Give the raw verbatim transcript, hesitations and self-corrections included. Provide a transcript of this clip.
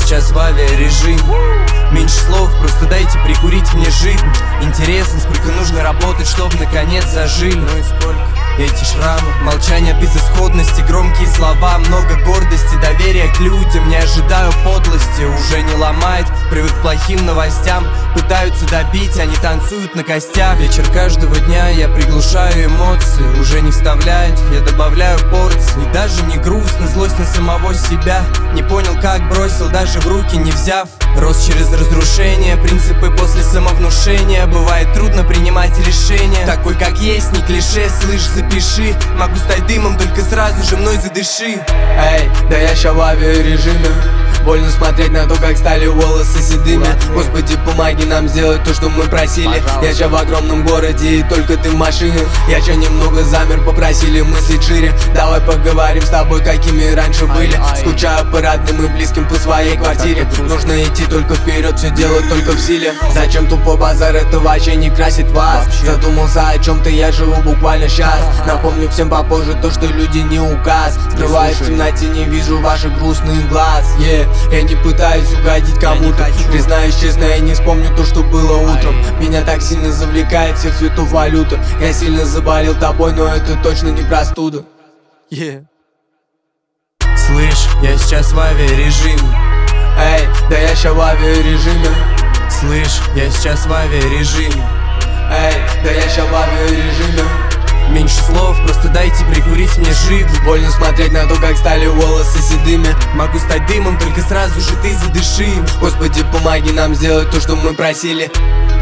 сейчас в авиарежим. Меньше слов, просто дайте прикурить мне жизнь. Интересно, сколько нужно работать, чтобы наконец зажили. Ну и сколько? Эти шрамы, молчание безысходности, громкие слова, много гордости, доверия к людям. Не ожидаю подлости, уже не ломает, привык к плохим новостям. Пытаются добить, они танцуют на костях. Вечер каждого дня я приглушаю эмоции, уже не вставляет, я добавляю порции. И даже не грустно, злость на самого себя. Не понял, как бросил, даже в руки не взяв. Рос через разрушение, принципы после самовнушения. Бывает трудно принимать решения. Такой как есть, не клише, слышь, запиши. Могу стать дымом, только сразу же мной задыши. Эй, да я ща в авиарежиме. Больно смотреть на то, как стали волосы седыми. Господи, помоги нам сделать то, что мы просили. Я ща в огромном городе и только ты в машине. Я ща немного замер, попросили мыслить шире. Давай поговорим с тобой, какими раньше были. Скучаю по родным и близким, по своей квартире. Нужно идти только вперед, все делать только в силе. Зачем тупо базар, это вообще не красит вас. Задумался о чем-то, я живу буквально сейчас. Напомню всем попозже то, что люди не указ. Скрываюсь в темноте, не вижу ваших грустных глаз. yeah. Я не пытаюсь угодить кому-то. Признаюсь честно, я не вспомню то, что было утром. Меня так сильно завлекает всех цветов валюта. Я сильно заболел тобой, но это точно не простуда. yeah. Слышь, я сейчас в авиарежиме. Эй, да я ща в авиарежиме. Слышь, я сейчас в авиарежиме. Эй, да я ща в авиарежиме. Меньше слов, просто дайте прикурить мне жизнь. Больно смотреть на то, как стали волосы седыми. Могу стать дымом, только сразу же ты задыши. Господи, помоги нам сделать то, что мы просили.